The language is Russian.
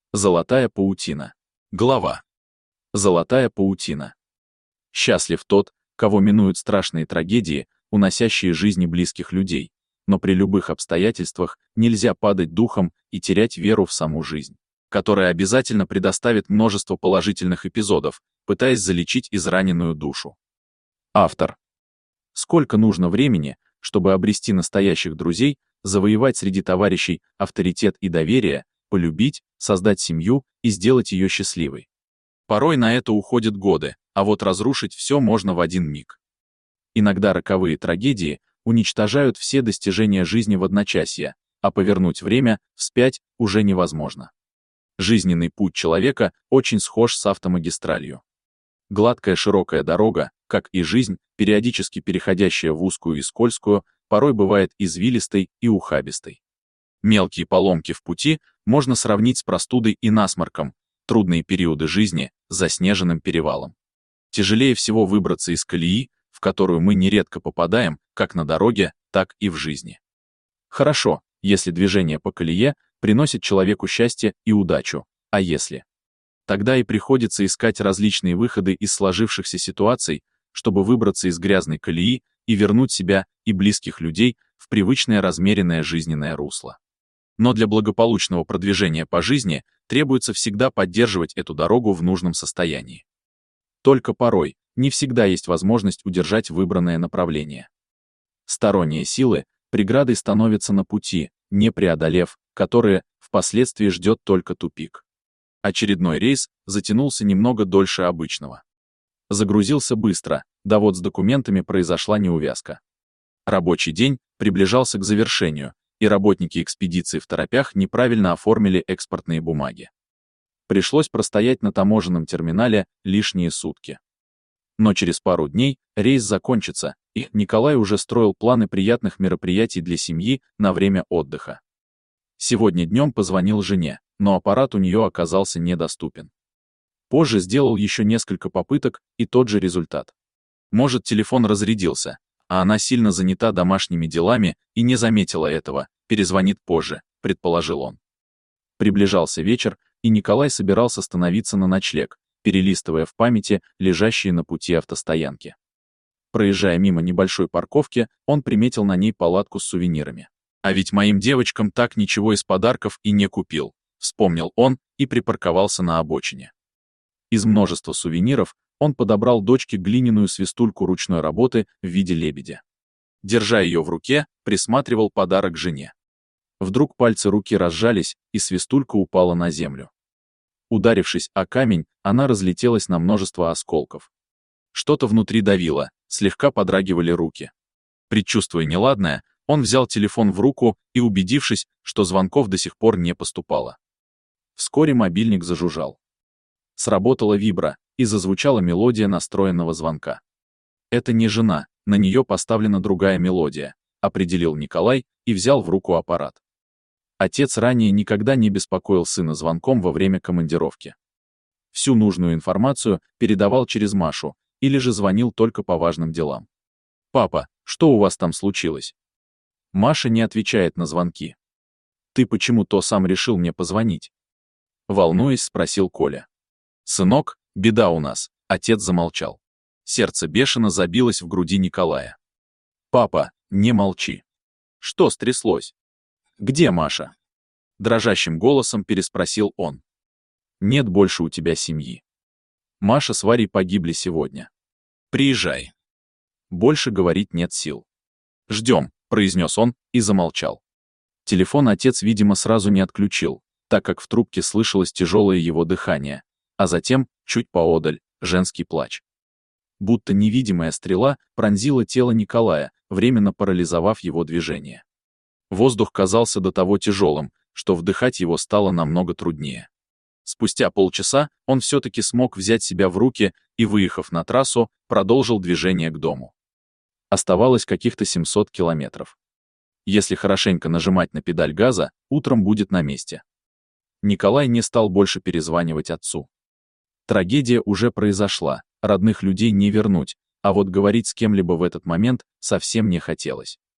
Золотая паутина. Глава. Золотая паутина. Счастлив тот, кого минуют страшные трагедии, уносящие жизни близких людей, но при любых обстоятельствах нельзя падать духом и терять веру в саму жизнь, которая обязательно предоставит множество положительных эпизодов, пытаясь залечить израненную душу. Автор. Сколько нужно времени, чтобы обрести настоящих друзей, завоевать среди товарищей авторитет и доверие, полюбить, создать семью и сделать ее счастливой. Порой на это уходят годы, а вот разрушить все можно в один миг. Иногда роковые трагедии уничтожают все достижения жизни в одночасье, а повернуть время вспять уже невозможно. Жизненный путь человека очень схож с автомагистралью. Гладкая широкая дорога, как и жизнь, периодически переходящая в узкую и скользкую, порой бывает извилистой и ухабистой. Мелкие поломки в пути можно сравнить с простудой и насморком, трудные периоды жизни с заснеженным перевалом. Тяжелее всего выбраться из колеи, в которую мы нередко попадаем, как на дороге, так и в жизни. Хорошо, если движение по колее приносит человеку счастье и удачу, а если? Тогда и приходится искать различные выходы из сложившихся ситуаций, чтобы выбраться из грязной колеи и вернуть себя и близких людей в привычное размеренное жизненное русло. Но для благополучного продвижения по жизни требуется всегда поддерживать эту дорогу в нужном состоянии. Только порой не всегда есть возможность удержать выбранное направление. Сторонние силы преградой становятся на пути, не преодолев, которые впоследствии ждет только тупик. Очередной рейс затянулся немного дольше обычного. Загрузился быстро, да вот с документами произошла неувязка. Рабочий день приближался к завершению, и работники экспедиции в торопях неправильно оформили экспортные бумаги. Пришлось простоять на таможенном терминале лишние сутки. Но через пару дней рейс закончится, и Николай уже строил планы приятных мероприятий для семьи на время отдыха. Сегодня днем позвонил жене, но аппарат у нее оказался недоступен. Позже сделал еще несколько попыток, и тот же результат. Может, телефон разрядился, а она сильно занята домашними делами и не заметила этого, перезвонит позже, предположил он. Приближался вечер, и Николай собирался становиться на ночлег, перелистывая в памяти лежащие на пути автостоянки. Проезжая мимо небольшой парковки, он приметил на ней палатку с сувенирами. «А ведь моим девочкам так ничего из подарков и не купил», — вспомнил он и припарковался на обочине. Из множества сувениров он подобрал дочке глиняную свистульку ручной работы в виде лебедя. Держа ее в руке, присматривал подарок жене. Вдруг пальцы руки разжались, и свистулька упала на землю. Ударившись о камень, она разлетелась на множество осколков. Что-то внутри давило, слегка подрагивали руки. Предчувствуя неладное, он взял телефон в руку и, убедившись, что звонков до сих пор не поступало. Вскоре мобильник зажужжал. Сработала вибра, и зазвучала мелодия настроенного звонка. Это не жена, на нее поставлена другая мелодия, определил Николай и взял в руку аппарат. Отец ранее никогда не беспокоил сына звонком во время командировки. Всю нужную информацию передавал через Машу, или же звонил только по важным делам. «Папа, что у вас там случилось?» Маша не отвечает на звонки. «Ты почему-то сам решил мне позвонить?» Волнуясь, спросил Коля. «Сынок, беда у нас», — отец замолчал. Сердце бешено забилось в груди Николая. «Папа, не молчи. Что стряслось? Где Маша?» Дрожащим голосом переспросил он. «Нет больше у тебя семьи. Маша с Варей погибли сегодня. Приезжай». Больше говорить нет сил. «Ждем», — произнес он и замолчал. Телефон отец, видимо, сразу не отключил, так как в трубке слышалось тяжелое его дыхание, а затем, чуть поодаль, женский плач. Будто невидимая стрела пронзила тело Николая, временно парализовав его движение. Воздух казался до того тяжелым, что вдыхать его стало намного труднее. Спустя полчаса он все-таки смог взять себя в руки и, выехав на трассу, продолжил движение к дому. Оставалось каких-то 700 километров. Если хорошенько нажимать на педаль газа, утром будет на месте. Николай не стал больше перезванивать отцу. Трагедия уже произошла, родных людей не вернуть, а вот говорить с кем-либо в этот момент совсем не хотелось.